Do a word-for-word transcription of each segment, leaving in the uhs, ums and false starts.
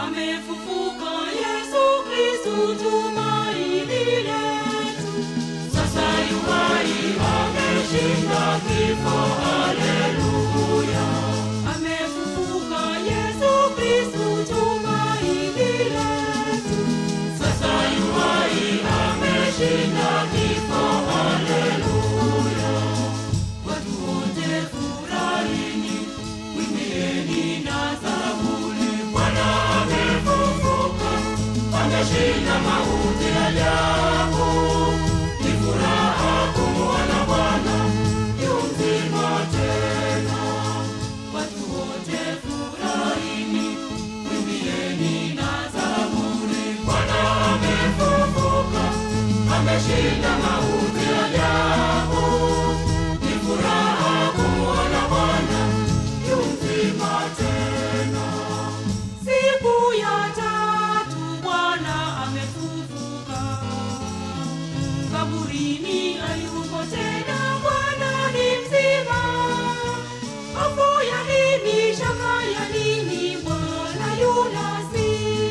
Amefufuka Yesu Kristo tumaini letu. Sasa yu hai, ameshinda kifo, haleluya. Amefufuka Yesu Kristo tumaini letu. Sasa yu hai, ameshinda kifo, haleluya. Watu wote furahini, wimbieni na zaburi. Bwana amefufuka, ameshinda mauti ajabu. Ni furaha kumuona Bwana yu mzima tena. Watu wote furahini, wimbieni na zaburi. Bwana amefufuka, ameshinda mauti ajabu. Ni furaha kumuona Bwana yu mzima tena. Siku ya tatu Bwana amefufuka. Kaburini hayuko tena, Bwana ni mzima. Hofu ya nini, shaka ya nini, Bwana yu nasi.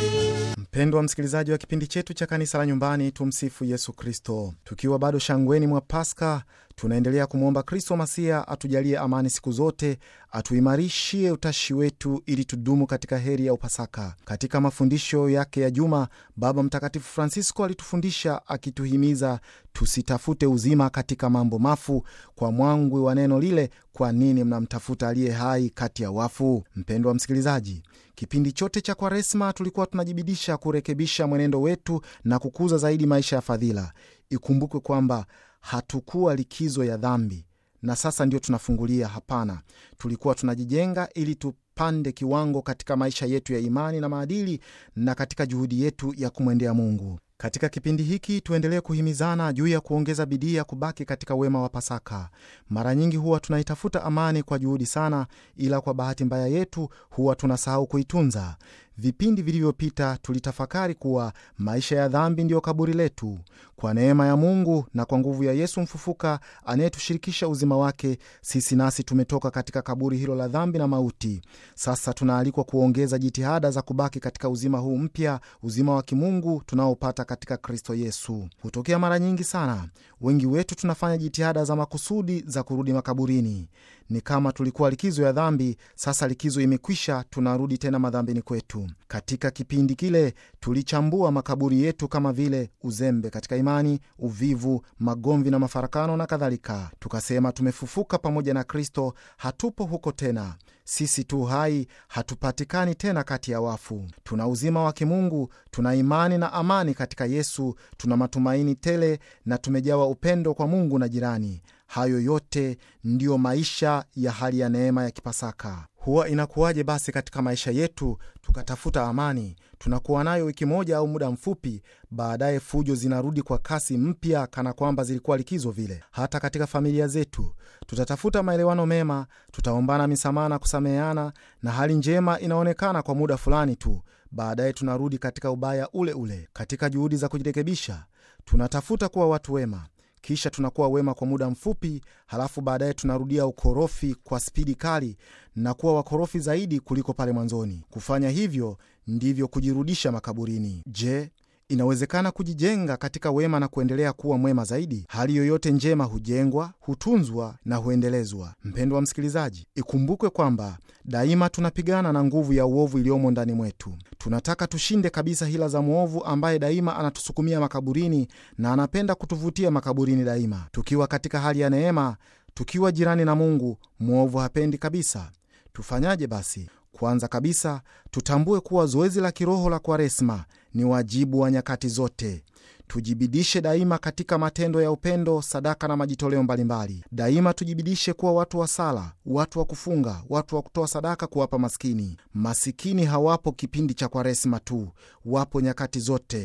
Mpendwa msikilizaji wa kipindi chetu cha Kanisa la Nyumbani, tumsifu Yesu Kristo. Tukiwa bado shangweni mwa Pasaka, tunaendelea kumwomba Kristo Masia atujalie amani siku zote, atuimarishie utashi wetu ili tudumu katika heri ya upasaka. Katika mafundisho yake ya juma, Baba Mtakatifu Francisco alitufundisha akituhimiza tusitafute uzima katika mambo mafu, kwa mwangwi wa neno lile, kwa nini mnamtafuta aliye hai kati ya wafu. Mpendwa msikilizaji, kipindi chote cha Kwaresma tulikuwa tunajibidisha kurekebisha mwenendo wetu na kukuza zaidi maisha ya fadhila. Ikumbukwe kwamba hatukuwa likizo ya dhambi na sasa ndio tunafungulia. Hapana, tulikuwa tunajijenga ili tupande kiwango katika maisha yetu ya imani na maadili na katika juhudi yetu ya kumwendea Mungu. Katika kipindi hiki tuendelee kuhimizana juu ya kuongeza bidii ya kubaki katika wema wa Pasaka. Mara nyingi huwa tunaitafuta amani kwa juhudi sana, ila kwa bahati mbaya yetu huwa tunasahau kuitunza. Vipindi vilivyopita tulitafakari kuwa maisha ya dhambi ndiyo kaburi letu. Kwa neema ya Mungu na kwa nguvu ya Yesu mfufuka anayetushirikisha uzima wake, sisi nasi tumetoka katika kaburi hilo la dhambi na mauti. Sasa tunaalikwa kuongeza jitihada za kubaki katika uzima huu mpya, uzima wa kimungu tunaopata katika Kristo Yesu. Hutokea mara nyingi sana, wengi wetu tunafanya jitihada za makusudi za kurudi makaburini. Ni kama tulikuwa likizo ya dhambi, sasa likizo imekwisha, tunarudi tena madhambini kwetu. Katika kipindi kile tulichambua makaburi yetu kama vile uzembe katika imani, uvivu, magomvi na mafarakano na kadhalika. Tukasema tumefufuka pamoja na Kristo, hatupo huko tena. Sisi tu hai, hatupatikani tena kati ya wafu. Tuna uzima wa kimungu, tuna imani na amani katika Yesu, tuna matumaini tele na tumejawa upendo kwa Mungu na jirani. Hayo yote ndiyo maisha ya hali ya neema ya kipasaka. Huwa inakuwaje basi katika maisha yetu tukatafuta amani? Tunakuwa nayo wiki moja au muda mfupi, baadaye fujo zinarudi kwa kasi mpya, kana kwamba zilikuwa likizo vile. Hata katika familia zetu tutatafuta maelewano mema, tutaombana misamaha na kusameheana, na hali njema inaonekana kwa muda fulani tu, baadaye tunarudi katika ubaya ule ule. Katika juhudi za kujirekebisha tunatafuta kuwa watu wema, kisha tunakuwa wema kwa muda mfupi, halafu baadaye tunarudia ukorofi kwa spidi kali na kuwa wakorofi zaidi kuliko pale mwanzoni. Kufanya hivyo ndivyo kujirudisha makaburini. Je, inawezekana kujijenga katika wema na kuendelea kuwa mwema zaidi? Hali yoyote njema hujengwa, hutunzwa na huendelezwa. Mpendwa msikilizaji, ikumbukwe kwamba daima tunapigana na nguvu ya uovu iliyomo ndani mwetu. Tunataka tushinde kabisa hila za mwovu ambaye daima anatusukumia makaburini na anapenda kutuvutia makaburini daima. Tukiwa katika hali ya neema, tukiwa jirani na Mungu, mwovu hapendi kabisa. Tufanyaje basi? Kwanza kabisa, tutambue kuwa zoezi la kiroho la Kwaresma ni wajibu wa nyakati zote. Tujibidishe daima katika matendo ya upendo, sadaka na majitoleo mbalimbali. Daima tujibidishe kuwa watu wa sala, watu wa kufunga, watu wa kutoa sadaka kuwapa maskini. Masikini hawapo kipindi cha Kwaresma tu, wapo nyakati zote.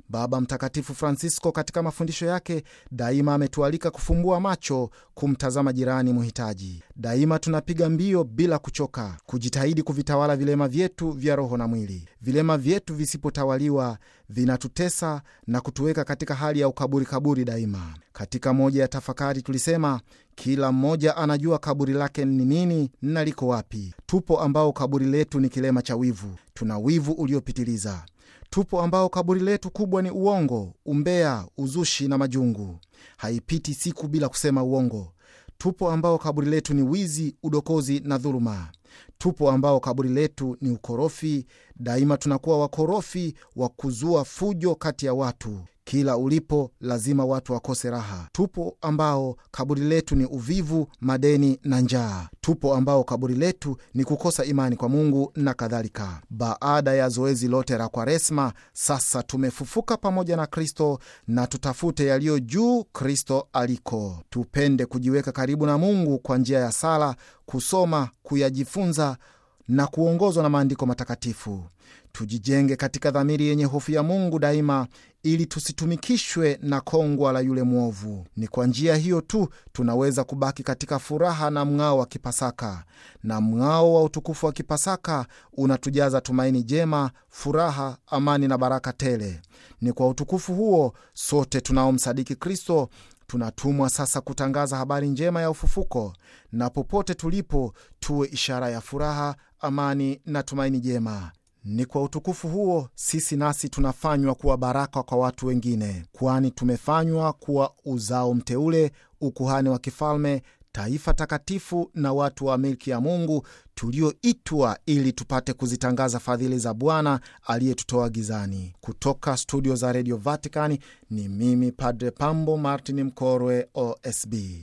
Baba Mtakatifu Francisco katika mafundisho yake daima ametualika kufumbua macho, kumtazama jirani muhitaji. Daima tunapiga mbio bila kuchoka, kujitahidi kuvitawala vilema vyetu vya roho na mwili. Vilema vyetu visipotawaliwa vinatutesa na kutuweka katika hali ya ukaburi kaburi daima. Katika moja ya tafakari tulisema kila mmoja anajua kaburi lake ni nini na liko wapi. Tupo ambao kaburi letu ni kilema cha wivu, tuna wivu uliopitiliza. Tupo ambao kaburi letu kubwa ni uongo, umbea, uzushi na majungu. Haipiti siku bila kusema uongo. Tupo ambao kaburi letu ni wizi, udokozi na dhuluma. Tupo ambao kaburi letu ni ukorofi, daima tunakuwa wakorofi wa kuzua fujo kati ya watu. Kila ulipo lazima watu wakose raha. Tupo ambao kaburi letu ni uvivu, madeni na njaa. Tupo ambao kaburi letu ni kukosa imani kwa Mungu na kadhalika. Baada ya zoezi lote la Kwaresma, sasa tumefufuka pamoja na Kristo na tutafute yaliyo juu Kristo aliko. Tupende kujiweka karibu na Mungu kwa njia ya sala, kusoma, kuyajifunza na kuongozwa na maandiko matakatifu. Tujijenge katika dhamiri yenye hofu ya Mungu daima, ili tusitumikishwe na kongwa la yule mwovu. Ni kwa njia hiyo tu tunaweza kubaki katika furaha na mng'ao wa Kipasaka, na mng'ao wa utukufu wa Kipasaka unatujaza tumaini jema, furaha, amani na baraka tele. Ni kwa utukufu huo sote tunaomsadiki Kristo tunatumwa sasa kutangaza habari njema ya ufufuko, na popote tulipo tuwe ishara ya furaha, amani na tumaini jema. Ni kwa utukufu huo sisi nasi tunafanywa kuwa baraka kwa watu wengine, kwani tumefanywa kuwa uzao mteule, ukuhani wa kifalme, taifa takatifu na watu wa milki ya Mungu, tulioitwa ili tupate kuzitangaza fadhili za Bwana aliyetutoa gizani. Kutoka studio za Radio Vatican ni mimi Padre Pambo Martin Mkorwe, O S B.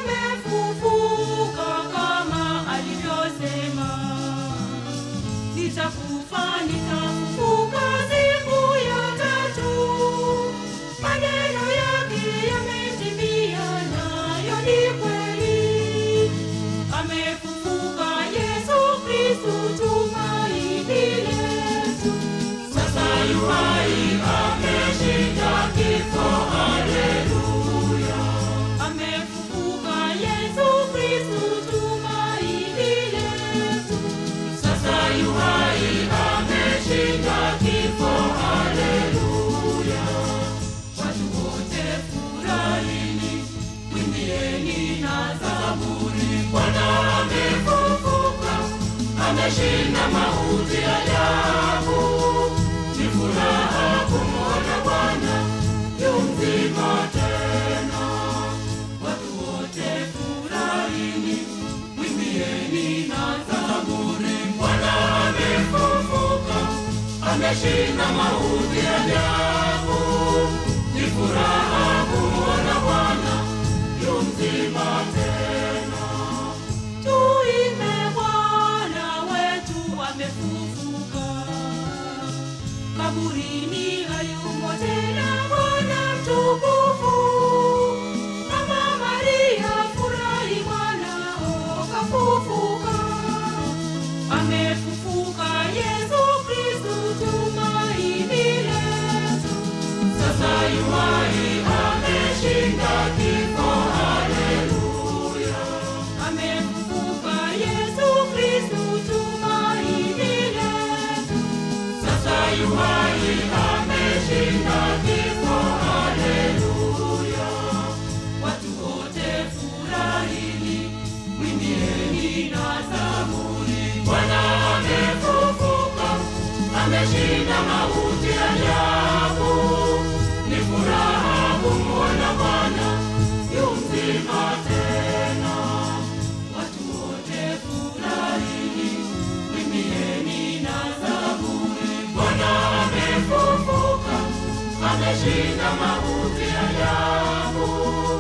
Amefufuka kama alivyosema, nitakufa nitafufuka siku ya tatu. Maneno yake yametimia, nayo ni kweli. Amefufuka Yesu Kristo, tumaini letu. Sasa yu hai, ameshinda kifo, haleluya. Amefufuka Yesu Kristo, tumaini letu. Sasa yu hai, ameshinda kifo, haleluya. Watu wote furahini, mwimbieni na zaburi. Bwana amefufuka, ameshinda mauti ajabu. Ni furaha kumwona Bwana yu mzima tena. Watu wote furahini, mwimbieni na zaburi. Bwana amefufuka, ameshinda mauti ajabu. Ni furaha kumwona Bwana yu mzima tena. Tuimbe Bwana wetu amefufuka, kaburini hayumo tena Bwana mtukufu. Mama Maria furahi, mwanao kafufuka. Amefufuka Yesu Kristo, tumaini letu. Sasa yu hai, ameshinda kifo, haleluya. Amefufuka Yesu Kristo, tumaini letu. Sasa yu hai, ameshinda kifo, haleluya. Watu wote furahini, mwimbieni na zaburi. Bwana amefufuka, ameshinda mauti ajabu. Ni furaha kumwona Bwana yu mzima tena. Watu wote furahini, mwimbieni na zaburi. Bwana amefufuka, ameshinda mauti ajabu.